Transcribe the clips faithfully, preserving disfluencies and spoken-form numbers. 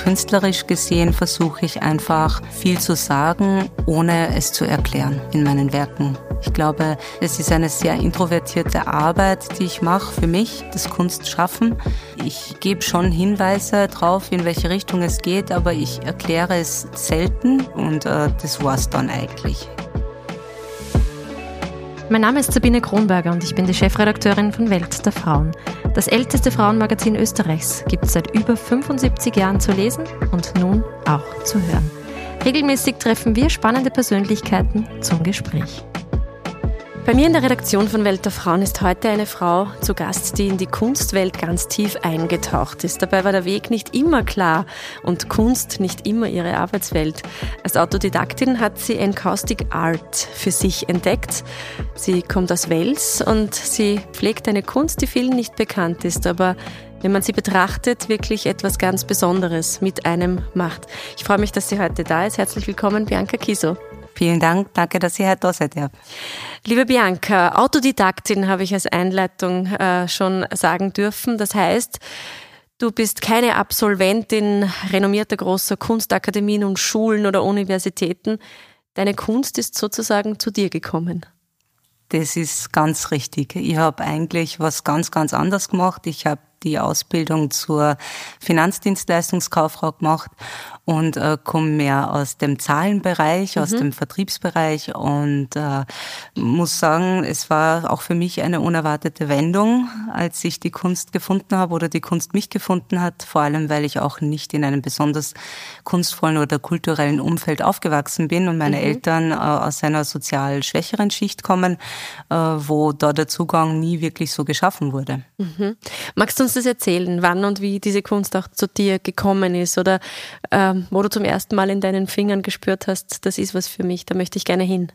künstlerisch gesehen versuche ich einfach viel zu sagen, ohne es zu erklären in meinen Werken. Ich glaube, es ist eine sehr introvertierte Arbeit, die ich mache für mich, das Kunstschaffen. Ich gebe schon Hinweise drauf, in welche Richtung es geht, aber ich erkläre es selten und äh, das war's dann eigentlich. Mein Name ist Sabine Kronberger und ich bin die Chefredakteurin von Welt der Frauen. Das älteste Frauenmagazin Österreichs gibt es seit über fünfundsiebzig Jahren zu lesen und nun auch zu hören. Regelmäßig treffen wir spannende Persönlichkeiten zum Gespräch. Bei mir in der Redaktion von Welt der Frauen ist heute eine Frau zu Gast, die in die Kunstwelt ganz tief eingetaucht ist. Dabei war der Weg nicht immer klar und Kunst nicht immer ihre Arbeitswelt. Als Autodidaktin hat sie Encaustic Art für sich entdeckt. Sie kommt aus Wels und sie pflegt eine Kunst, die vielen nicht bekannt ist, aber wenn man sie betrachtet, wirklich etwas ganz Besonderes mit einem macht. Ich freue mich, dass sie heute da ist. Herzlich willkommen, Bianca Kiso. Vielen Dank, danke, dass ich heute da sein darf. Liebe Bianca, Autodidaktin habe ich als Einleitung äh, schon sagen dürfen. Das heißt, du bist keine Absolventin renommierter großer Kunstakademien und Schulen oder Universitäten. Deine Kunst ist sozusagen zu dir gekommen. Das ist ganz richtig. Ich habe eigentlich was ganz, ganz anderes gemacht. Ich habe die Ausbildung zur Finanzdienstleistungskauffrau gemacht und äh, komme mehr aus dem Zahlenbereich, aus mhm. dem Vertriebsbereich und äh, muss sagen, es war auch für mich eine unerwartete Wendung, als ich die Kunst gefunden habe oder die Kunst mich gefunden hat, vor allem, weil ich auch nicht in einem besonders kunstvollen oder kulturellen Umfeld aufgewachsen bin und meine mhm. Eltern äh, aus einer sozial schwächeren Schicht kommen, äh, wo da der Zugang nie wirklich so geschaffen wurde. Mhm. Magst du uns das erzählen, wann und wie diese Kunst auch zu dir gekommen ist oder ähm, wo du zum ersten Mal in deinen Fingern gespürt hast, das ist was für mich, da möchte ich gerne hin?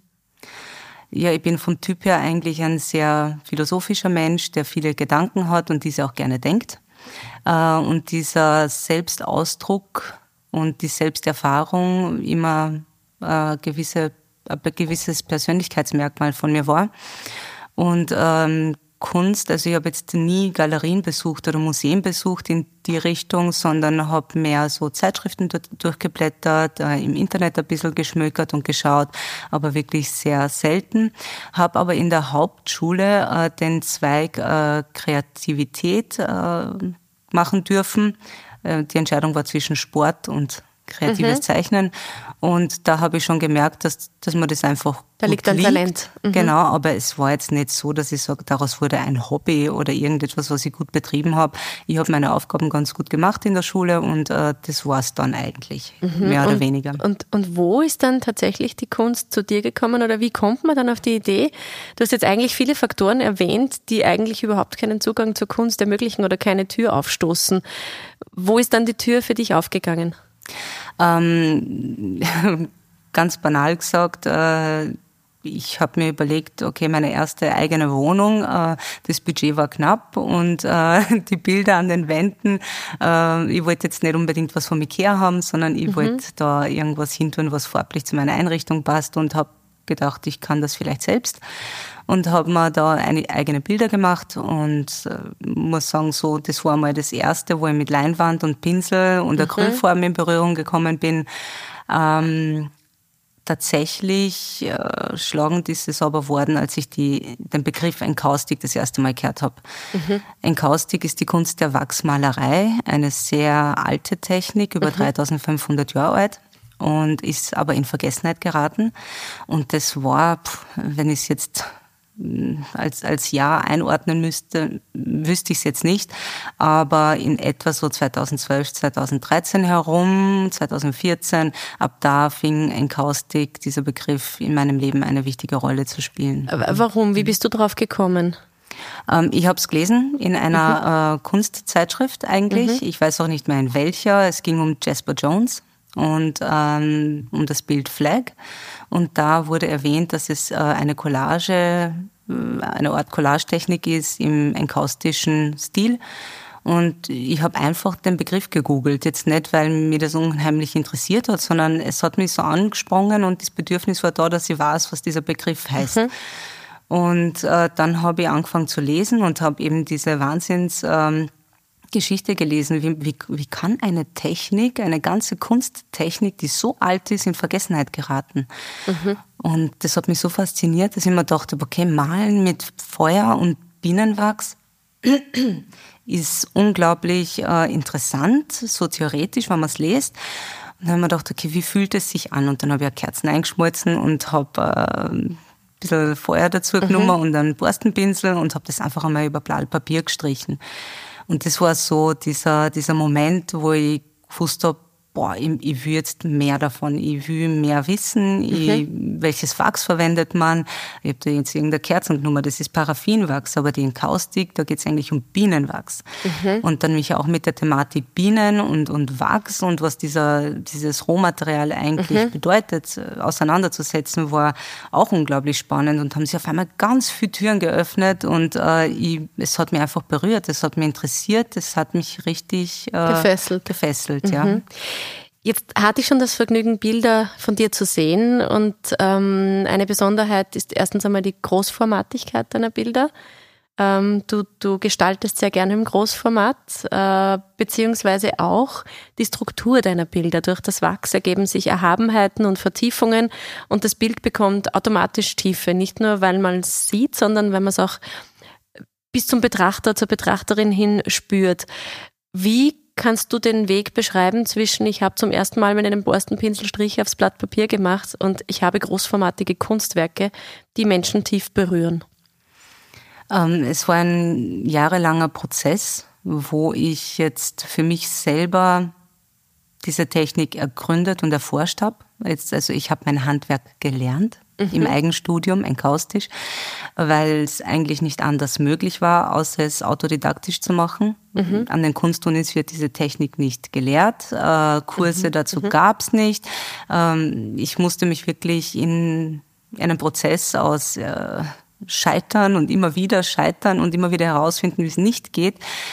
Ja, ich bin vom Typ her eigentlich ein sehr philosophischer Mensch, der viele Gedanken hat und diese auch gerne denkt. Äh, und dieser Selbstausdruck und die Selbsterfahrung immer äh, gewisse, ein gewisses Persönlichkeitsmerkmal von mir war. Und ähm, Kunst, also ich habe jetzt nie Galerien besucht oder Museen besucht in die Richtung, sondern habe mehr so Zeitschriften durchgeblättert, äh, im Internet ein bisschen geschmökert und geschaut, aber wirklich sehr selten. Habe aber in der Hauptschule äh, den Zweig äh, Kreativität äh, machen dürfen. Äh, die Entscheidung war zwischen Sport und kreatives mhm. Zeichnen und da habe ich schon gemerkt, dass, dass man das einfach da liegt ein Talent. Mhm. Genau, aber es war jetzt nicht so, dass ich sage, daraus wurde ein Hobby oder irgendetwas, was ich gut betrieben habe. Ich habe meine Aufgaben ganz gut gemacht in der Schule und äh, das war es dann eigentlich, mhm. mehr oder und, weniger. Und, und wo ist dann tatsächlich die Kunst zu dir gekommen oder wie kommt man dann auf die Idee? Du hast jetzt eigentlich viele Faktoren erwähnt, die eigentlich überhaupt keinen Zugang zur Kunst ermöglichen oder keine Tür aufstoßen. Wo ist dann die Tür für dich aufgegangen? Ähm, ganz banal gesagt, äh, ich habe mir überlegt, okay, meine erste eigene Wohnung, äh, das Budget war knapp und äh, die Bilder an den Wänden, äh, ich wollte jetzt nicht unbedingt was vom Ikea haben, sondern ich mhm. wollte da irgendwas hintun, was farblich zu meiner Einrichtung passt und habe gedacht, ich kann das vielleicht selbst. Und habe mir da eine eigene Bilder gemacht und äh, muss sagen, so das war mal das Erste, wo ich mit Leinwand und Pinsel und Acrylfarben in Berührung gekommen bin. Ähm, tatsächlich äh, schlagend ist es aber worden, als ich die, den Begriff Encaustic das erste Mal gehört habe. Mhm. Encaustic ist die Kunst der Wachsmalerei, eine sehr alte Technik, über mhm. dreitausendfünfhundert Jahre alt. Und ist aber in Vergessenheit geraten. Und das war, wenn ich es jetzt als, als Jahr einordnen müsste, wüsste ich es jetzt nicht. Aber in etwa so zweitausendzwölf, zweitausenddreizehn herum, zweitausendvierzehn, ab da fing Encaustic, dieser Begriff, in meinem Leben eine wichtige Rolle zu spielen. Warum? Wie bist du drauf gekommen? Ähm, ich habe es gelesen in einer mhm. äh, Kunstzeitschrift eigentlich. Mhm. Ich weiß auch nicht mehr in welcher. Es ging um Jasper Jones und ähm, um das Bild Flag. Und da wurde erwähnt, dass es äh, eine Collage, äh, eine Art Collagetechnik ist im enkaustischen Stil. Und ich habe einfach den Begriff gegoogelt. Jetzt nicht, weil mich das unheimlich interessiert hat, sondern es hat mich so angesprungen und das Bedürfnis war da, dass ich weiß, was dieser Begriff heißt. Mhm. Und äh, dann habe ich angefangen zu lesen und habe eben diese Wahnsinns... Ähm, Geschichte gelesen, wie, wie, wie kann eine Technik, eine ganze Kunsttechnik, die so alt ist, in Vergessenheit geraten. Mhm. Und das hat mich so fasziniert, dass ich mir dachte, okay, malen mit Feuer und Bienenwachs ist unglaublich äh, interessant, so theoretisch, wenn man es liest. Und dann habe ich mir gedacht, okay, wie fühlt es sich an? Und dann habe ich Kerzen eingeschmolzen und habe äh, ein bisschen Feuer dazu genommen mhm. und einen Borstenpinsel und habe das einfach einmal über Blattpapier gestrichen. Und das war so dieser, dieser Moment, wo ich gewusst habe, boah, ich, ich will jetzt mehr davon, ich will mehr wissen, ich, mhm. welches Wachs verwendet man. Ich habe da jetzt irgendeine Kerzen genommen, das ist Paraffinwachs, aber die Enkaustik, da geht es eigentlich um Bienenwachs. Mhm. Und dann mich auch mit der Thematik Bienen und, und Wachs und was dieser, dieses Rohmaterial eigentlich mhm. bedeutet, auseinanderzusetzen, war auch unglaublich spannend und haben sich auf einmal ganz viele Türen geöffnet und äh, ich, es hat mich einfach berührt, es hat mich interessiert, es hat mich richtig äh, gefesselt, gefesselt mhm. ja. Jetzt hatte ich schon das Vergnügen, Bilder von dir zu sehen und ähm, eine Besonderheit ist erstens einmal die Großformatigkeit deiner Bilder. Ähm, du, du gestaltest sehr gerne im Großformat, äh, beziehungsweise auch die Struktur deiner Bilder. Durch das Wachs ergeben sich Erhabenheiten und Vertiefungen und das Bild bekommt automatisch Tiefe. Nicht nur, weil man es sieht, sondern weil man es auch bis zum Betrachter, zur Betrachterin hin spürt. Wie kannst du den Weg beschreiben zwischen, ich habe zum ersten Mal mit einem Borstenpinsel Striche aufs Blatt Papier gemacht und ich habe großformatige Kunstwerke, die Menschen tief berühren? Ähm, es war ein jahrelanger Prozess, wo ich jetzt für mich selber diese Technik ergründet und erforscht habe. Jetzt, also ich habe mein Handwerk gelernt. Mhm. Im Eigenstudium, enkaustisch, weil es eigentlich nicht anders möglich war, außer es autodidaktisch zu machen. Mhm. An den Kunstunis wird diese Technik nicht gelehrt, äh, Kurse mhm. dazu mhm. gab es nicht. Ähm, ich musste mich wirklich in einem Prozess aus äh, Scheitern und immer wieder Scheitern und immer wieder herausfinden, wie es nicht geht,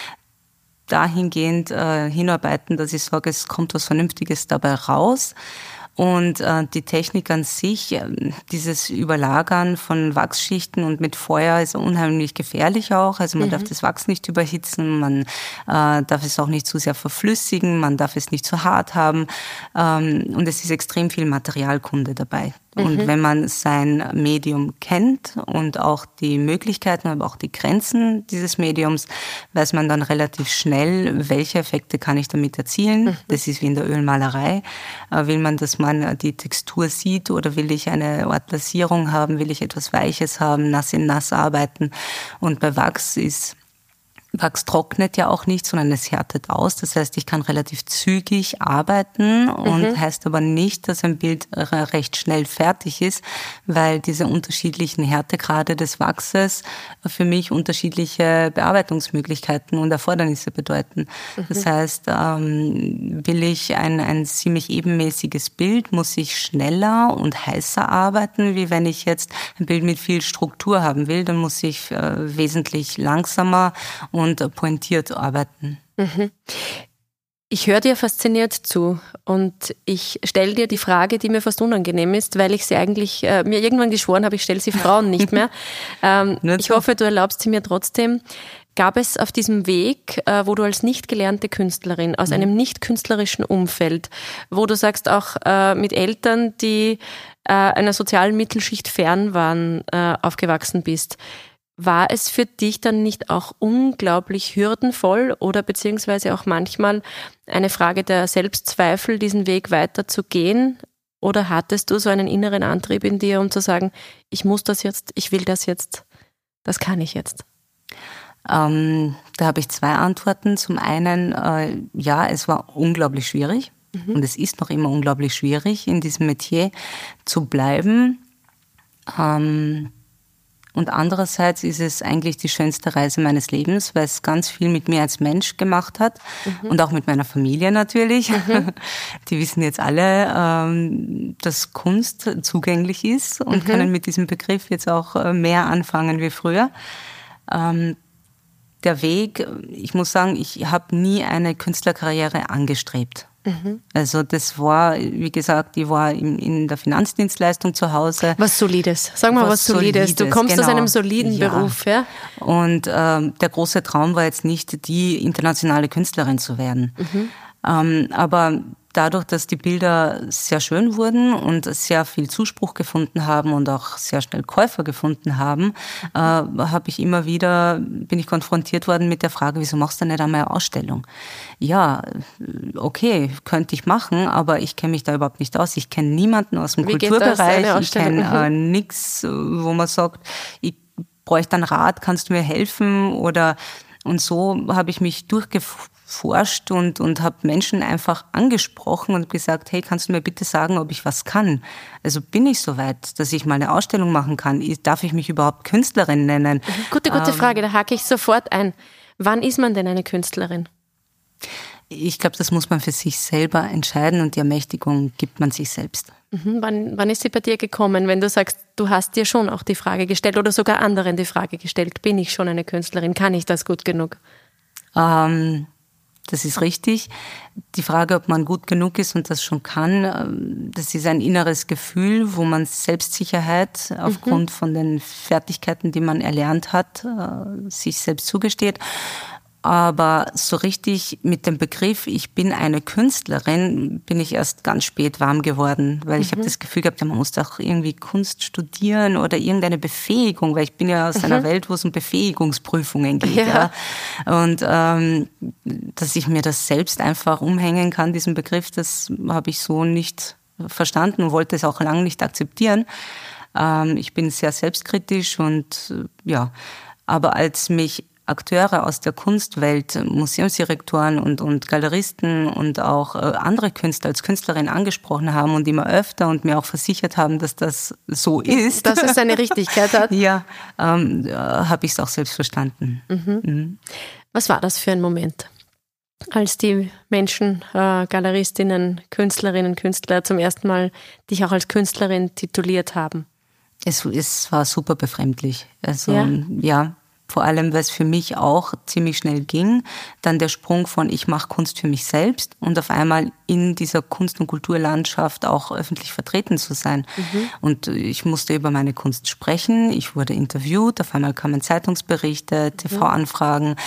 dahingehend äh, hinarbeiten, dass ich sage, es kommt was Vernünftiges dabei raus. Und äh, die Technik an sich, äh, dieses Überlagern von Wachsschichten und mit Feuer ist unheimlich gefährlich auch. Also man mhm. darf das Wachs nicht überhitzen, man äh, darf es auch nicht zu sehr verflüssigen, man darf es nicht zu hart haben. Ähm, und es ist extrem viel Materialkunde dabei. Und mhm. wenn man sein Medium kennt und auch die Möglichkeiten, aber auch die Grenzen dieses Mediums, weiß man dann relativ schnell, welche Effekte kann ich damit erzielen. Mhm. Das ist wie in der Ölmalerei. Will man, dass man die Textur sieht oder will ich eine Art Lasierung haben, will ich etwas Weiches haben, nass in nass arbeiten. Und bei Wachs ist Wachs trocknet ja auch nicht, sondern es härtet aus. Das heißt, ich kann relativ zügig arbeiten und mhm. heißt aber nicht, dass ein Bild recht schnell fertig ist, weil diese unterschiedlichen Härtegrade des Wachses für mich unterschiedliche Bearbeitungsmöglichkeiten und Erfordernisse bedeuten. Mhm. Das heißt, ähm, will ich ein, ein ziemlich ebenmäßiges Bild, muss ich schneller und heißer arbeiten, wie wenn ich jetzt ein Bild mit viel Struktur haben will, dann muss ich äh, wesentlich langsamer und und pointiert arbeiten. Mhm. Ich höre dir fasziniert zu und ich stelle dir die Frage, die mir fast unangenehm ist, weil ich sie eigentlich, äh, mir irgendwann geschworen habe, ich stelle sie Frauen nicht mehr. ähm, ich hoffe, du erlaubst sie mir trotzdem. Gab es auf diesem Weg, äh, wo du als nicht gelernte Künstlerin aus mhm. einem nicht künstlerischen Umfeld, wo du sagst auch äh, mit Eltern, die äh, einer sozialen Mittelschicht fern waren, äh, aufgewachsen bist, war es für dich dann nicht auch unglaublich hürdenvoll oder beziehungsweise auch manchmal eine Frage der Selbstzweifel, diesen Weg weiter zu gehen? Oder hattest du so einen inneren Antrieb in dir, um zu sagen, ich muss das jetzt, ich will das jetzt, das kann ich jetzt? Ähm, da habe ich zwei Antworten. Zum einen, äh, ja, es war unglaublich schwierig mhm. und es ist noch immer unglaublich schwierig, in diesem Metier zu bleiben. Ähm, Und andererseits ist es eigentlich die schönste Reise meines Lebens, weil es ganz viel mit mir als Mensch gemacht hat mhm. und auch mit meiner Familie natürlich. Mhm. Die wissen jetzt alle, ähm, dass Kunst zugänglich ist und mhm. können mit diesem Begriff jetzt auch mehr anfangen wie früher. Ähm, der Weg, ich muss sagen, ich habe nie eine Künstlerkarriere angestrebt. Mhm. Also das war, wie gesagt, ich war in, in der Finanzdienstleistung zu Hause. Was Solides. Sag mal was, was Solides. Solides. Du kommst genau. aus einem soliden ja. Beruf, ja? Und ähm, der große Traum war jetzt nicht, die internationale Künstlerin zu werden. Mhm. Ähm, aber dadurch, dass die Bilder sehr schön wurden und sehr viel Zuspruch gefunden haben und auch sehr schnell Käufer gefunden haben, äh, habe ich immer wieder, bin ich konfrontiert worden mit der Frage, wieso machst du nicht einmal eine Ausstellung? Ja, okay, könnte ich machen, aber ich kenne mich da überhaupt nicht aus. Ich kenne niemanden aus dem Wie Kulturbereich. Ich kenne äh, nichts, wo man sagt, ich bräuchte einen Rat, kannst du mir helfen? Oder und so habe ich mich durchgeführt forscht und, und habe Menschen einfach angesprochen und gesagt, hey, kannst du mir bitte sagen, ob ich was kann? Also bin ich so weit, dass ich mal eine Ausstellung machen kann? Darf ich mich überhaupt Künstlerin nennen? Gute, gute ähm, Frage, da hake ich sofort ein. Wann ist man denn eine Künstlerin? Ich glaube, das muss man für sich selber entscheiden und die Ermächtigung gibt man sich selbst. Mhm. Wann, wann ist sie bei dir gekommen, wenn du sagst, du hast dir schon auch die Frage gestellt oder sogar anderen die Frage gestellt, bin ich schon eine Künstlerin? Kann ich das gut genug? Ähm... Das ist richtig. Die Frage, ob man gut genug ist und das schon kann, das ist ein inneres Gefühl, wo man Selbstsicherheit aufgrund mhm. von den Fertigkeiten, die man erlernt hat, sich selbst zugesteht. Aber so richtig mit dem Begriff, ich bin eine Künstlerin, bin ich erst ganz spät warm geworden, weil ich mhm. habe das Gefühl gehabt, ja, man muss doch irgendwie Kunst studieren oder irgendeine Befähigung, weil ich bin ja aus mhm. einer Welt, wo es um Befähigungsprüfungen geht. Ja. Ja. Und ähm, dass ich mir das selbst einfach umhängen kann, diesen Begriff, das habe ich so nicht verstanden und wollte es auch lange nicht akzeptieren. Ähm, ich bin sehr selbstkritisch und äh, ja, aber als mich Akteure aus der Kunstwelt, Museumsdirektoren und, und Galeristen und auch äh, andere Künstler als Künstlerin angesprochen haben und immer öfter und mir auch versichert haben, dass das so ist. Dass es seine Richtigkeit hat. Ja, ähm, äh, habe ich es auch selbst verstanden. Mhm. Mhm. Was war das für ein Moment, als die Menschen, äh, Galeristinnen, Künstlerinnen, Künstler zum ersten Mal dich auch als Künstlerin tituliert haben? Es, es war super befremdlich. Also ja. ja Vor allem, weil es für mich auch ziemlich schnell ging. Dann der Sprung von ich mache Kunst für mich selbst und auf einmal in dieser Kunst- und Kulturlandschaft auch öffentlich vertreten zu sein. Mhm. Und ich musste über meine Kunst sprechen. Ich wurde interviewt. Auf einmal kamen Zeitungsberichte, T V-Anfragen,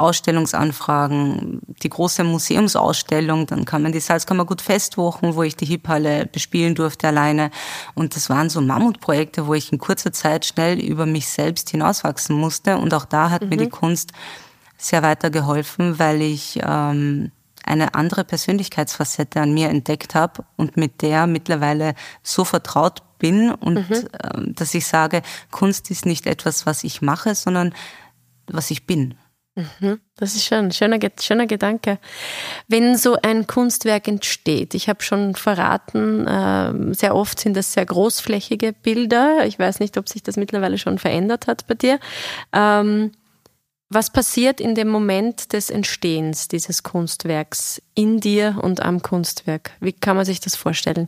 Ausstellungsanfragen, die große Museumsausstellung. Dann kamen die Salzkammergut-Festwochen, wo ich die Hip-Halle bespielen durfte alleine. Und das waren so Mammutprojekte, wo ich in kurzer Zeit schnell über mich selbst hinauswachsen musste. Und auch da hat mhm. mir die Kunst sehr weitergeholfen, weil ich ähm, eine andere Persönlichkeitsfacette an mir entdeckt habe und mit der mittlerweile so vertraut bin und mhm. äh, dass ich sage, Kunst ist nicht etwas, was ich mache, sondern was ich bin. Mhm. Das ist schon ein schöner, schöner Gedanke. Wenn so ein Kunstwerk entsteht, ich habe schon verraten, äh, sehr oft sind das sehr großflächige Bilder. Ich weiß nicht, ob sich das mittlerweile schon verändert hat bei dir. Ähm, was passiert in dem Moment des Entstehens dieses Kunstwerks in dir und am Kunstwerk? Wie kann man sich das vorstellen?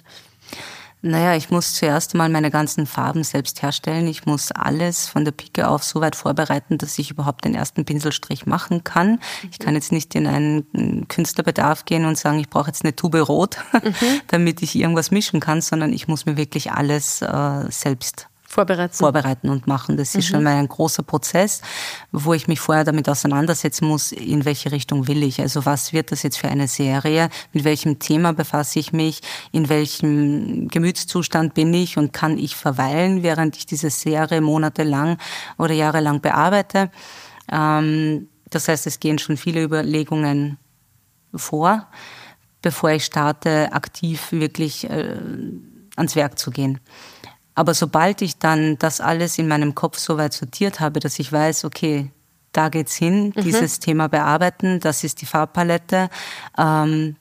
Naja, ich muss zuerst mal meine ganzen Farben selbst herstellen. Ich muss alles von der Pike auf so weit vorbereiten, dass ich überhaupt den ersten Pinselstrich machen kann. Ich kann jetzt nicht in einen Künstlerbedarf gehen und sagen, ich brauche jetzt eine Tube Rot, mhm. damit ich irgendwas mischen kann, sondern ich muss mir wirklich alles äh, selbst Vorbereiten. vorbereiten und machen. Das ist mhm. schon mal ein großer Prozess, wo ich mich vorher damit auseinandersetzen muss, in welche Richtung will ich. Also was wird das jetzt für eine Serie? Mit welchem Thema befasse ich mich? In welchem Gemütszustand bin ich? Und kann ich verweilen, während ich diese Serie monatelang oder jahrelang bearbeite? Ähm, das heißt, es gehen schon viele Überlegungen vor, bevor ich starte, aktiv wirklich äh, ans Werk zu gehen. Aber sobald ich dann das alles in meinem Kopf so weit sortiert habe, dass ich weiß, okay, da geht's hin, mhm. dieses Thema bearbeiten, das ist die Farbpalette, ähm,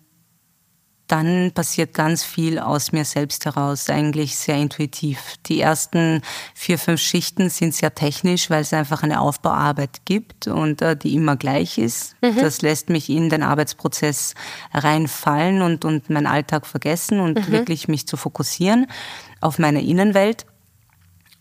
dann passiert ganz viel aus mir selbst heraus, eigentlich sehr intuitiv. Die ersten vier, fünf Schichten sind sehr technisch, weil es einfach eine Aufbauarbeit gibt und äh, die immer gleich ist. Mhm. Das lässt mich in den Arbeitsprozess reinfallen und, und meinen Alltag vergessen und mhm. wirklich mich zu fokussieren auf meine Innenwelt.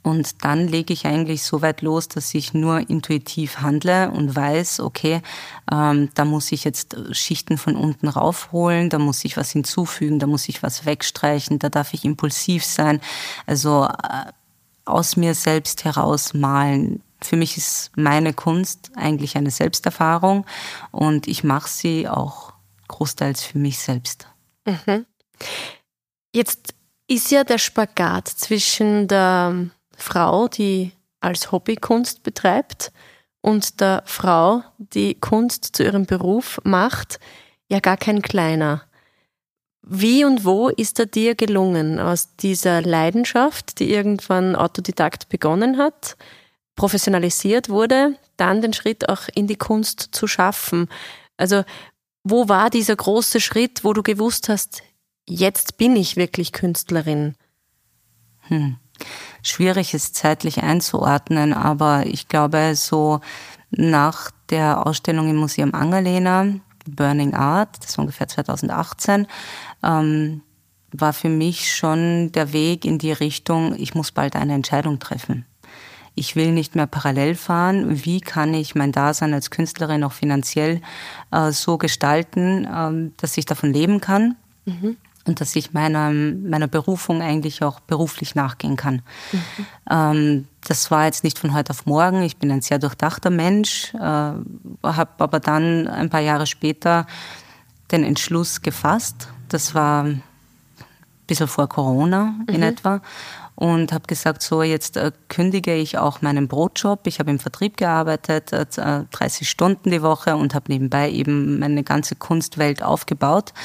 Und dann lege ich eigentlich so weit los, dass ich nur intuitiv handle und weiß, okay, ähm, da muss ich jetzt Schichten von unten raufholen, da muss ich was hinzufügen, da muss ich was wegstreichen, da darf ich impulsiv sein. Also äh, aus mir selbst heraus malen. Für mich ist meine Kunst eigentlich eine Selbsterfahrung und ich mache sie auch großteils für mich selbst. Mhm. Jetzt ist ja der Spagat zwischen der Frau, die als Hobby Kunst betreibt, und der Frau, die Kunst zu ihrem Beruf macht, ja gar kein kleiner. Wie und wo ist er dir gelungen, aus dieser Leidenschaft, die irgendwann autodidakt begonnen hat, professionalisiert wurde, dann den Schritt auch in die Kunst zu schaffen? Also wo war dieser große Schritt, wo du gewusst hast, jetzt bin ich wirklich Künstlerin? Hm. Schwierig ist zeitlich einzuordnen, aber ich glaube, so nach der Ausstellung im Museum Angerlehner, Burning Art, das war ungefähr zweitausendachtzehn, ähm, war für mich schon der Weg in die Richtung, ich muss bald eine Entscheidung treffen. Ich will nicht mehr parallel fahren. Wie kann ich mein Dasein als Künstlerin auch finanziell äh, so gestalten, äh, dass ich davon leben kann? Mhm. Und dass ich meiner, meiner Berufung eigentlich auch beruflich nachgehen kann. Mhm. Ähm, das war jetzt nicht von heute auf morgen. Ich bin ein sehr durchdachter Mensch, äh, habe aber dann ein paar Jahre später den Entschluss gefasst. Das war ein bisschen vor Corona in mhm. etwa. Und habe gesagt, so jetzt äh, kündige ich auch meinen Brotjob. Ich habe im Vertrieb gearbeitet, äh, dreißig Stunden die Woche und habe nebenbei eben meine ganze Kunstwelt aufgebaut.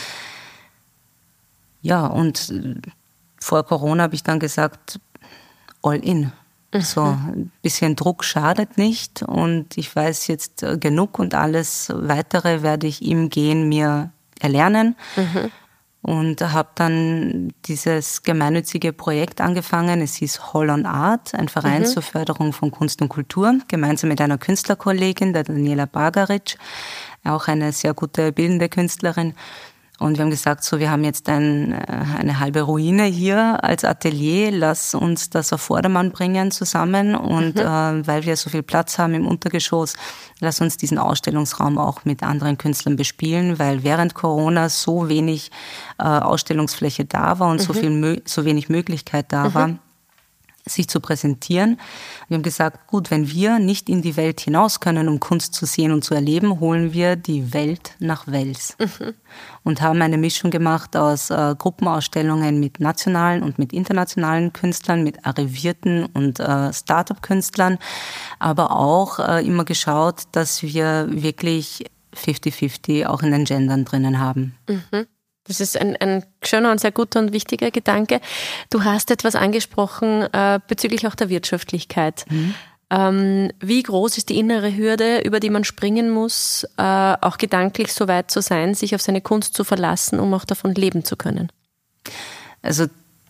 Ja, und vor Corona habe ich dann gesagt, all in. Mhm. So, ein bisschen Druck schadet nicht und ich weiß jetzt genug und alles Weitere werde ich im Gehen mir erlernen. Mhm. Und habe dann dieses gemeinnützige Projekt angefangen. Es hieß Hall on Art, ein Verein mhm. zur Förderung von Kunst und Kultur, gemeinsam mit einer Künstlerkollegin, der Daniela Bagaric, auch eine sehr gute bildende Künstlerin. Und wir haben gesagt, so, wir haben jetzt ein, eine halbe Ruine hier als Atelier, lass uns das auf Vordermann bringen zusammen und mhm. äh, weil wir so viel Platz haben im Untergeschoss, lass uns diesen Ausstellungsraum auch mit anderen Künstlern bespielen, weil während Corona so wenig äh, Ausstellungsfläche da war und mhm. so viel, so wenig Möglichkeit da mhm. war, sich zu präsentieren. Wir haben gesagt, gut, wenn wir nicht in die Welt hinaus können, um Kunst zu sehen und zu erleben, holen wir die Welt nach Wels. Mhm. Und haben eine Mischung gemacht aus äh, Gruppenausstellungen mit nationalen und mit internationalen Künstlern, mit arrivierten und äh, Start-up-Künstlern, aber auch äh, immer geschaut, dass wir wirklich fifty fifty auch in den Gendern drinnen haben. Mhm. Das ist ein, ein schöner und sehr guter und wichtiger Gedanke. Du hast etwas angesprochen äh, bezüglich auch der Wirtschaftlichkeit. Mhm. Ähm, wie groß ist die innere Hürde, über die man springen muss, äh, auch gedanklich so weit zu sein, sich auf seine Kunst zu verlassen, um auch davon leben zu können? Also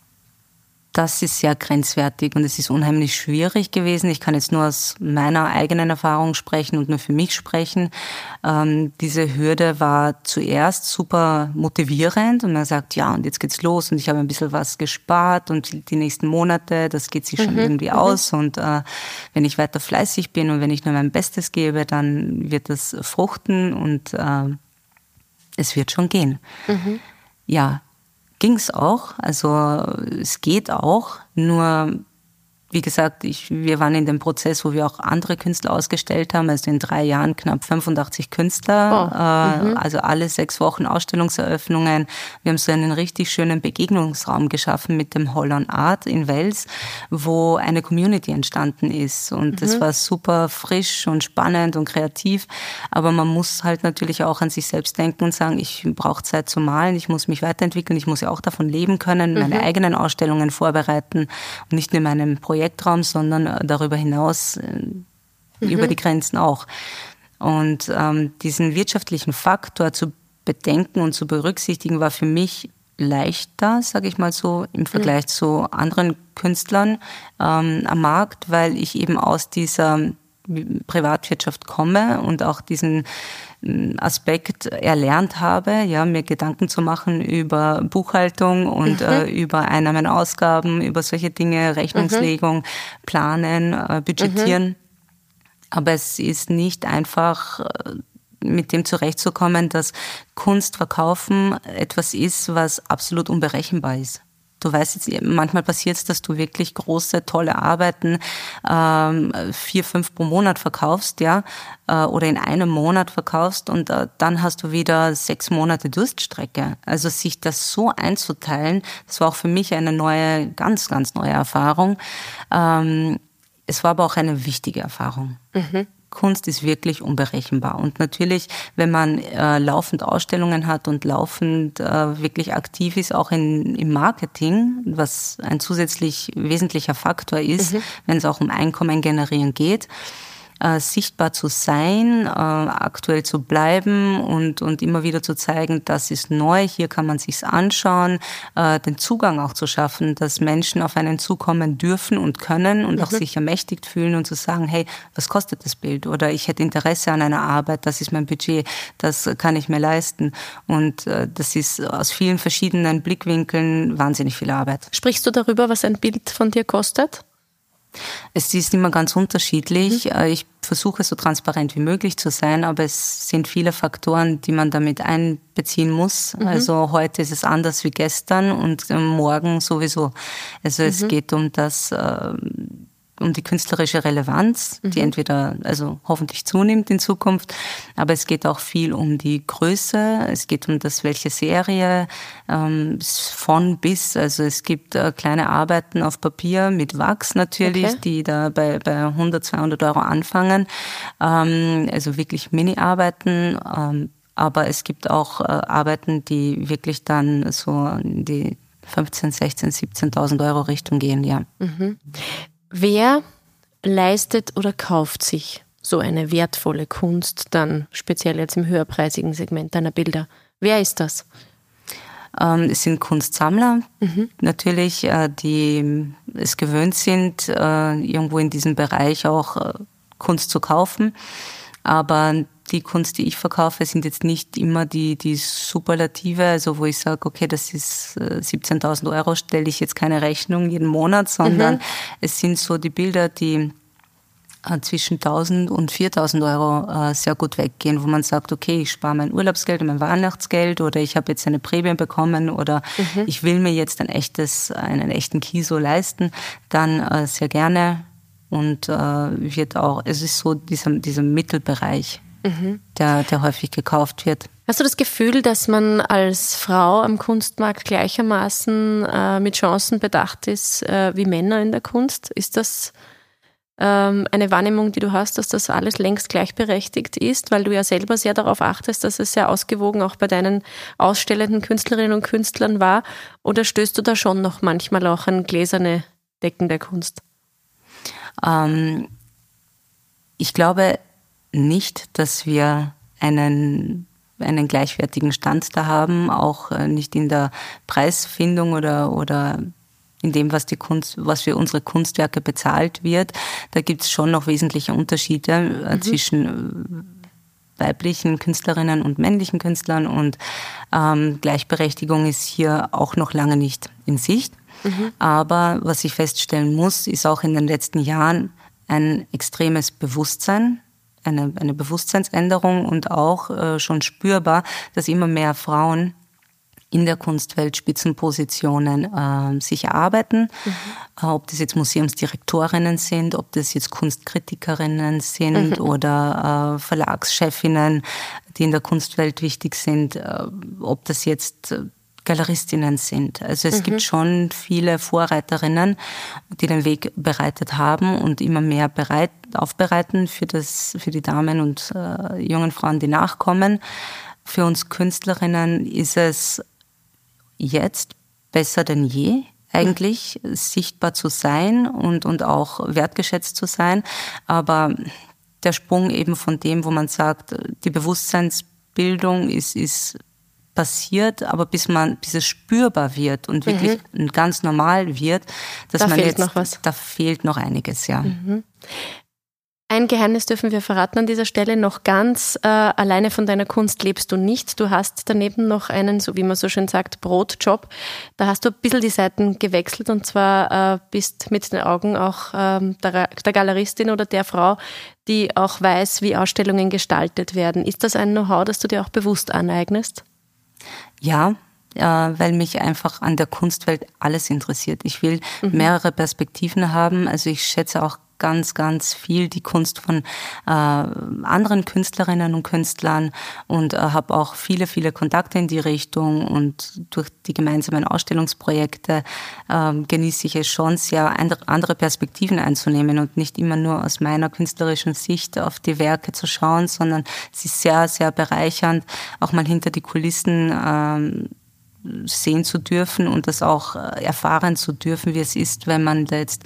das ist sehr grenzwertig und es ist unheimlich schwierig gewesen. Ich kann jetzt nur aus meiner eigenen Erfahrung sprechen und nur für mich sprechen. Ähm, diese Hürde war zuerst super motivierend und man sagt, ja, und jetzt geht's los und ich habe ein bisschen was gespart und die nächsten Monate, das geht sich schon mhm. irgendwie mhm. aus und äh, wenn ich weiter fleißig bin und wenn ich nur mein Bestes gebe, dann wird das fruchten und äh, es wird schon gehen. Mhm. Ja, ging's auch, also es geht auch, nur wie gesagt, ich, wir waren in dem Prozess, wo wir auch andere Künstler ausgestellt haben, also in drei Jahren knapp fünfundachtzig Künstler, oh. äh, mhm. also alle sechs Wochen Ausstellungseröffnungen. Wir haben so einen richtig schönen Begegnungsraum geschaffen mit dem Hall on Art in Wels, wo eine Community entstanden ist und mhm. das war super frisch und spannend und kreativ, aber man muss halt natürlich auch an sich selbst denken und sagen, ich brauche Zeit zu malen, ich muss mich weiterentwickeln, ich muss ja auch davon leben können, mhm. meine eigenen Ausstellungen vorbereiten und nicht nur in meinem Projekt Projektraum, sondern darüber hinaus äh, mhm. über die Grenzen auch. Und ähm, diesen wirtschaftlichen Faktor zu bedenken und zu berücksichtigen, war für mich leichter, sage ich mal so, im Vergleich mhm. zu anderen Künstlern ähm, am Markt, weil ich eben aus dieser Privatwirtschaft komme und auch diesen Aspekt erlernt habe, ja, mir Gedanken zu machen über Buchhaltung und mhm. äh, über Einnahmen, Ausgaben, über solche Dinge, Rechnungslegung, mhm. planen, äh, budgetieren. Mhm. Aber es ist nicht einfach, mit dem zurechtzukommen, dass Kunst verkaufen etwas ist, was absolut unberechenbar ist. Du weißt jetzt, manchmal passiert es, dass du wirklich große, tolle Arbeiten ähm, vier, fünf pro Monat verkaufst, ja, äh, oder in einem Monat verkaufst und äh, dann hast du wieder sechs Monate Durststrecke. Also sich das so einzuteilen, das war auch für mich eine neue, ganz, ganz neue Erfahrung. Ähm, es war aber auch eine wichtige Erfahrung. Mhm. Kunst ist wirklich unberechenbar. Und natürlich, wenn man äh, laufend Ausstellungen hat und laufend äh, wirklich aktiv ist, auch in, im Marketing, was ein zusätzlich wesentlicher Faktor ist, mhm. wenn es auch um Einkommen generieren geht, äh, sichtbar zu sein, äh, aktuell zu bleiben und, und immer wieder zu zeigen, das ist neu, hier kann man sich's anschauen, äh, den Zugang auch zu schaffen, dass Menschen auf einen zukommen dürfen und können und mhm. auch sich ermächtigt fühlen und zu sagen, hey, was kostet das Bild? Oder ich hätte Interesse an einer Arbeit, das ist mein Budget, das kann ich mir leisten. Und äh, das ist aus vielen verschiedenen Blickwinkeln wahnsinnig viel Arbeit. Sprichst du darüber, was ein Bild von dir kostet? Es ist immer ganz unterschiedlich. Mhm. Ich versuche so transparent wie möglich zu sein, aber es sind viele Faktoren, die man damit einbeziehen muss. Mhm. Also heute ist es anders wie gestern und morgen sowieso. Also mhm. es geht um das, um die künstlerische Relevanz, mhm. die entweder, also hoffentlich zunimmt in Zukunft, aber es geht auch viel um die Größe, es geht um das, welche Serie, ähm, von bis, also es gibt äh, kleine Arbeiten auf Papier mit Wachs natürlich, okay. die da bei, bei hundert, zweihundert Euro anfangen, ähm, also wirklich Mini-Arbeiten, ähm, aber es gibt auch äh, Arbeiten, die wirklich dann so in die fünfzehn, sechzehn, siebzehntausend Euro Richtung gehen, ja. Mhm. Wer leistet oder kauft sich so eine wertvolle Kunst dann speziell jetzt im höherpreisigen Segment deiner Bilder? Wer ist das? Ähm, es sind Kunstsammler, mhm. natürlich, äh, die es gewöhnt sind, äh, irgendwo in diesem Bereich auch äh, Kunst zu kaufen. Aber die Kunst, die ich verkaufe, sind jetzt nicht immer die, die Superlative, also wo ich sage, okay, das ist äh, siebzehntausend Euro, stelle ich jetzt keine Rechnung jeden Monat, sondern mhm. es sind so die Bilder, die äh, zwischen tausend und viertausend Euro äh, sehr gut weggehen, wo man sagt, okay, ich spare mein Urlaubsgeld und mein Weihnachtsgeld oder ich habe jetzt eine Prämie bekommen oder mhm. ich will mir jetzt ein echtes, einen echten Kiso leisten, dann äh, sehr gerne und äh, wird auch, es ist so dieser, dieser Mittelbereich. Mhm. Der, der häufig gekauft wird. Hast du das Gefühl, dass man als Frau am Kunstmarkt gleichermaßen äh, mit Chancen bedacht ist äh, wie Männer in der Kunst? Ist das ähm, eine Wahrnehmung, die du hast, dass das alles längst gleichberechtigt ist, weil du ja selber sehr darauf achtest, dass es sehr ausgewogen auch bei deinen ausstellenden Künstlerinnen und Künstlern war? Oder stößt du da schon noch manchmal auch an gläserne Decken der Kunst? Ähm, ich glaube, nicht, dass wir einen, einen gleichwertigen Stand da haben, auch nicht in der Preisfindung oder, oder in dem, was die Kunst, was für unsere Kunstwerke bezahlt wird. Da gibt es schon noch wesentliche Unterschiede mhm. zwischen weiblichen Künstlerinnen und männlichen Künstlern und ähm, Gleichberechtigung ist hier auch noch lange nicht in Sicht. Mhm. Aber was ich feststellen muss, ist auch in den letzten Jahren ein extremes Bewusstsein, Eine, eine Bewusstseinsänderung und auch äh, schon spürbar, dass immer mehr Frauen in der Kunstwelt Spitzenpositionen äh, sich erarbeiten. Mhm. Äh, ob das jetzt Museumsdirektorinnen sind, ob das jetzt Kunstkritikerinnen sind mhm. oder äh, Verlagschefinnen, die in der Kunstwelt wichtig sind, äh, ob das jetzt äh, Galeristinnen sind. Also es mhm. gibt schon viele Vorreiterinnen, die den Weg bereitet haben und immer mehr bereit, aufbereiten für, das, für die Damen und äh, jungen Frauen, die nachkommen. Für uns Künstlerinnen ist es jetzt besser denn je, eigentlich mhm. sichtbar zu sein und, und auch wertgeschätzt zu sein. Aber der Sprung eben von dem, wo man sagt, die Bewusstseinsbildung ist, ist passiert, aber bis man, bis es spürbar wird und wirklich mhm. ganz normal wird, dass da man fehlt jetzt, noch was. Da fehlt noch einiges, ja. Mhm. Ein Geheimnis dürfen wir verraten an dieser Stelle noch ganz. Äh, alleine von deiner Kunst lebst du nicht. Du hast daneben noch einen, so wie man so schön sagt, Brotjob. Da hast du ein bisschen die Seiten gewechselt und zwar äh, bist mit den Augen auch ähm, der, der Galeristin oder der Frau, die auch weiß, wie Ausstellungen gestaltet werden. Ist das ein Know-how, das du dir auch bewusst aneignest? Ja, äh, weil mich einfach an der Kunstwelt alles interessiert. Ich will mhm. mehrere Perspektiven haben. Also ich schätze auch ganz, ganz viel die Kunst von äh, anderen Künstlerinnen und Künstlern und äh, habe auch viele, viele Kontakte in die Richtung und durch die gemeinsamen Ausstellungsprojekte äh, genieße ich es schon sehr, andere Perspektiven einzunehmen und nicht immer nur aus meiner künstlerischen Sicht auf die Werke zu schauen, sondern es ist sehr, sehr bereichernd, auch mal hinter die Kulissen äh, sehen zu dürfen und das auch erfahren zu dürfen, wie es ist, wenn man da jetzt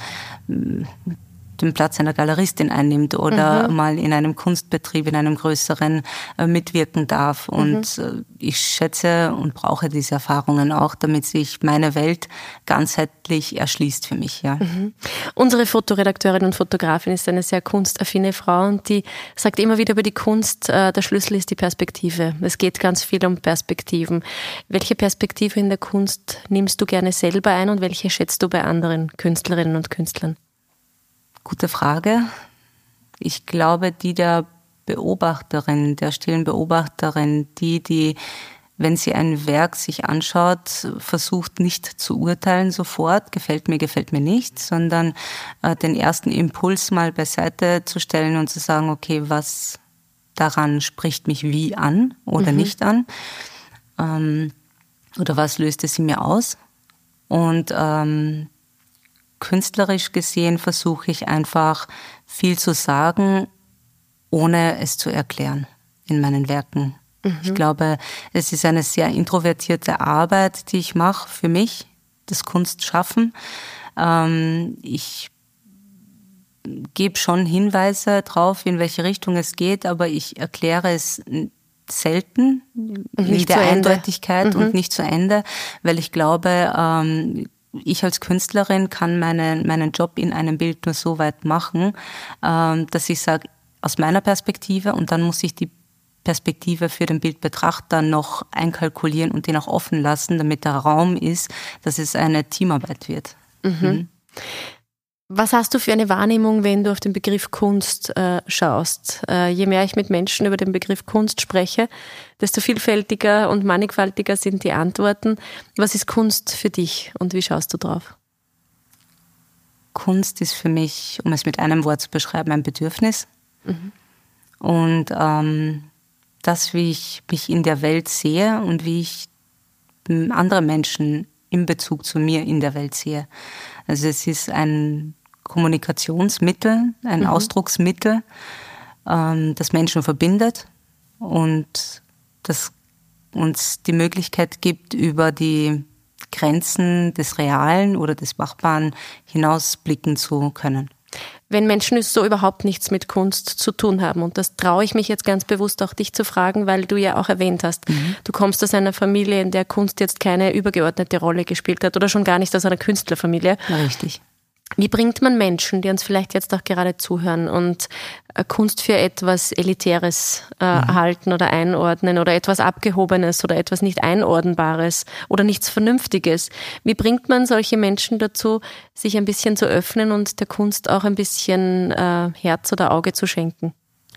den Platz einer Galeristin einnimmt oder mhm. mal in einem Kunstbetrieb, in einem größeren äh, mitwirken darf. Und mhm. äh, ich schätze und brauche diese Erfahrungen auch, damit sich meine Welt ganzheitlich erschließt für mich. Ja. Mhm. Unsere Fotoredakteurin und Fotografin ist eine sehr kunstaffine Frau und die sagt immer wieder über die Kunst, äh, der Schlüssel ist die Perspektive. Es geht ganz viel um Perspektiven. Welche Perspektive in der Kunst nimmst du gerne selber ein und welche schätzt du bei anderen Künstlerinnen und Künstlern? Gute Frage. Ich glaube, die der Beobachterin, der stillen Beobachterin, die, die, wenn sie ein Werk sich anschaut, versucht nicht zu urteilen sofort, gefällt mir, gefällt mir nicht, sondern äh, den ersten Impuls mal beiseite zu stellen und zu sagen, okay, was daran spricht mich wie an oder mhm. nicht an? Ähm, oder was löst es in mir aus? Und ähm, künstlerisch gesehen versuche ich einfach viel zu sagen, ohne es zu erklären in meinen Werken. Mhm. Ich glaube, es ist eine sehr introvertierte Arbeit, die ich mache für mich, das Kunstschaffen. Ähm, ich gebe schon Hinweise drauf, in welche Richtung es geht, aber ich erkläre es selten in der Eindeutigkeit mhm. und nicht zu Ende, weil ich glaube, ähm, ich als Künstlerin kann meinen, meinen Job in einem Bild nur so weit machen, dass ich sage, aus meiner Perspektive, und dann muss ich die Perspektive für den Bildbetrachter noch einkalkulieren und den auch offen lassen, damit der Raum ist, dass es eine Teamarbeit wird. Mhm. Mhm. Was hast du für eine Wahrnehmung, wenn du auf den Begriff Kunst äh, schaust? Äh, je mehr ich mit Menschen über den Begriff Kunst spreche, desto vielfältiger und mannigfaltiger sind die Antworten. Was ist Kunst für dich und wie schaust du drauf? Kunst ist für mich, um es mit einem Wort zu beschreiben, ein Bedürfnis. Mhm. Und ähm, das, wie ich mich in der Welt sehe und wie ich andere Menschen in Bezug zu mir in der Welt sehe. Also es ist ein Kommunikationsmittel, ein mhm. Ausdrucksmittel, ähm, das Menschen verbindet und das uns die Möglichkeit gibt, über die Grenzen des Realen oder des Machbaren hinausblicken zu können. Wenn Menschen so überhaupt nichts mit Kunst zu tun haben, und das traue ich mich jetzt ganz bewusst auch dich zu fragen, weil du ja auch erwähnt hast, mhm. du kommst aus einer Familie, in der Kunst jetzt keine übergeordnete Rolle gespielt hat oder schon gar nicht aus einer Künstlerfamilie. Ja, richtig. Wie bringt man Menschen, die uns vielleicht jetzt auch gerade zuhören und Kunst für etwas Elitäres äh, mhm. halten oder einordnen oder etwas Abgehobenes oder etwas nicht Einordnbares oder nichts Vernünftiges? Wie bringt man solche Menschen dazu, sich ein bisschen zu öffnen und der Kunst auch ein bisschen äh, Herz oder Auge zu schenken?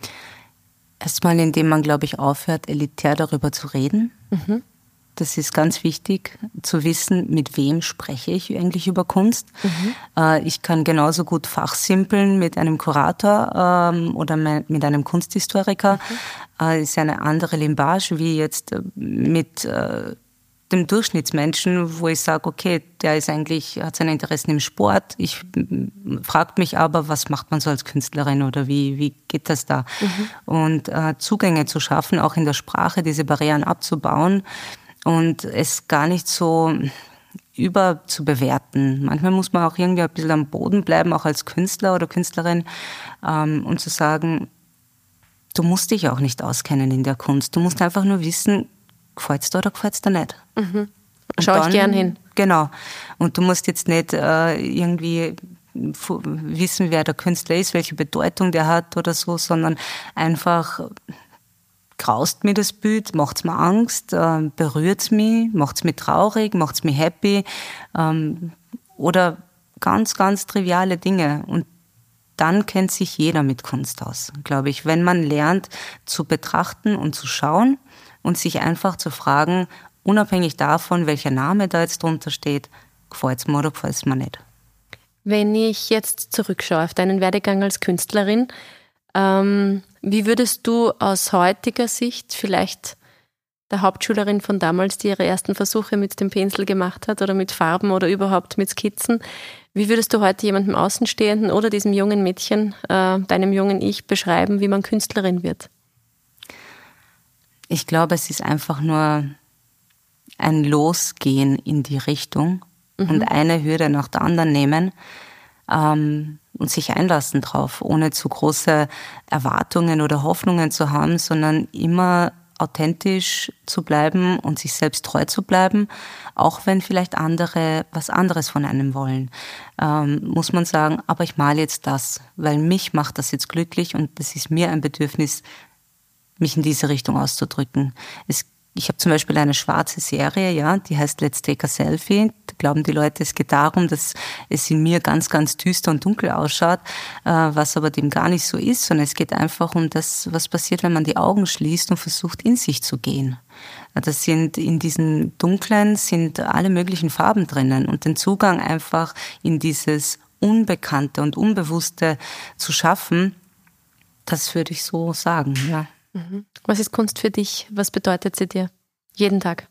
Erstmal, indem man, glaube ich, aufhört, elitär darüber zu reden. Mhm. Das ist ganz wichtig, zu wissen, mit wem spreche ich eigentlich über Kunst. Mhm. Ich kann genauso gut fachsimpeln mit einem Kurator ähm, oder mit einem Kunsthistoriker. Mhm. Äh, ist eine andere Limbage wie jetzt mit äh, dem Durchschnittsmenschen, wo ich sage, okay, der ist eigentlich, hat seine Interessen im Sport. Ich frage mich aber, was macht man so als Künstlerin oder wie, wie geht das da? Mhm. Und äh, Zugänge zu schaffen, auch in der Sprache, diese Barrieren abzubauen, und es gar nicht so überzubewerten. Manchmal muss man auch irgendwie ein bisschen am Boden bleiben, auch als Künstler oder Künstlerin, ähm, und zu sagen, du musst dich auch nicht auskennen in der Kunst. Du musst einfach nur wissen, gefällt's dir oder gefällt's dir nicht. Mhm. Schau ich gern hin. Genau. Und du musst jetzt nicht äh, irgendwie wissen, wer der Künstler ist, welche Bedeutung der hat oder so, sondern einfach graust mir das Bild, macht's mir Angst, äh, berührt's mich, macht's mich traurig, macht's mich happy ähm, oder ganz, ganz triviale Dinge. Und dann kennt sich jeder mit Kunst aus, glaube ich. Wenn man lernt zu betrachten und zu schauen und sich einfach zu fragen, unabhängig davon, welcher Name da jetzt drunter steht, gefällt's mir oder gefällt's mir nicht. Wenn ich jetzt zurückschaue auf deinen Werdegang als Künstlerin, ähm, wie würdest du aus heutiger Sicht vielleicht der Hauptschülerin von damals, die ihre ersten Versuche mit dem Pinsel gemacht hat oder mit Farben oder überhaupt mit Skizzen, wie würdest du heute jemandem Außenstehenden oder diesem jungen Mädchen, äh, deinem jungen Ich, beschreiben, wie man Künstlerin wird? Ich glaube, es ist einfach nur ein Losgehen in die Richtung mhm. und eine Hürde nach der anderen nehmen ähm, und sich einlassen drauf, ohne zu große Erwartungen oder Hoffnungen zu haben, sondern immer authentisch zu bleiben und sich selbst treu zu bleiben, auch wenn vielleicht andere was anderes von einem wollen, ähm, muss man sagen, aber ich male jetzt das, weil mich macht das jetzt glücklich und das ist mir ein Bedürfnis, mich in diese Richtung auszudrücken. Es Ich habe zum Beispiel eine schwarze Serie, ja, die heißt Let's Take a Selfie. Da glauben die Leute, es geht darum, dass es in mir ganz, ganz düster und dunkel ausschaut, äh, was aber dem gar nicht so ist, sondern es geht einfach um das, was passiert, wenn man die Augen schließt und versucht, in sich zu gehen. Das sind, in diesen Dunklen sind alle möglichen Farben drinnen und den Zugang einfach in dieses Unbekannte und Unbewusste zu schaffen, das würde ich so sagen, ja. Was ist Kunst für dich? Was bedeutet sie dir? Jeden Tag?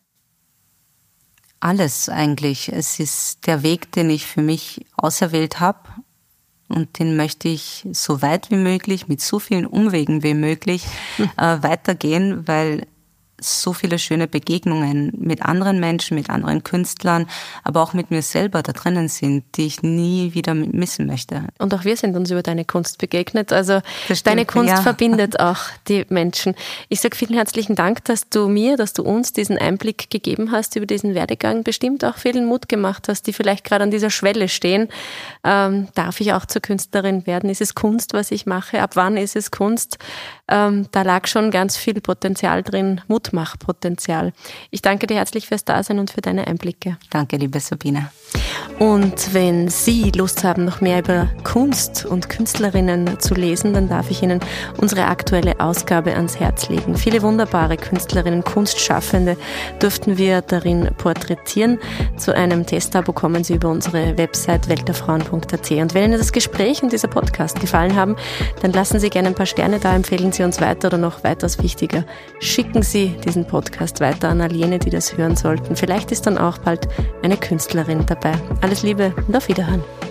Alles eigentlich. Es ist der Weg, den ich für mich auserwählt habe und den möchte ich so weit wie möglich, mit so vielen Umwegen wie möglich äh, weitergehen, weil so viele schöne Begegnungen mit anderen Menschen, mit anderen Künstlern, aber auch mit mir selber da drinnen sind, die ich nie wieder missen möchte. Und auch wir sind uns über deine Kunst begegnet. Also stimmt, deine Kunst ja. verbindet auch die Menschen. Ich sage vielen herzlichen Dank, dass du mir, dass du uns diesen Einblick gegeben hast über diesen Werdegang, bestimmt auch vielen Mut gemacht hast, die vielleicht gerade an dieser Schwelle stehen. Ähm, darf ich auch zur Künstlerin werden? Ist es Kunst, was ich mache? Ab wann ist es Kunst? Ähm, da lag schon ganz viel Potenzial drin, Mutmachpotenzial. Ich danke dir herzlich fürs Dasein und für deine Einblicke. Danke, liebe Sabine. Und wenn Sie Lust haben, noch mehr über Kunst und Künstlerinnen zu lesen, dann darf ich Ihnen unsere aktuelle Ausgabe ans Herz legen. Viele wunderbare Künstlerinnen, Kunstschaffende durften wir darin porträtieren. Zu einem Testabo kommen Sie über unsere Website weltderfrauen punkt a t. Und wenn Ihnen das Gespräch und dieser Podcast gefallen haben, dann lassen Sie gerne ein paar Sterne da, empfehlen Sie uns weiter oder noch weitaus wichtiger, schicken Sie diesen Podcast weiter an all jene, die das hören sollten. Vielleicht ist dann auch bald eine Künstlerin dabei. Alles Liebe und auf Wiederhören.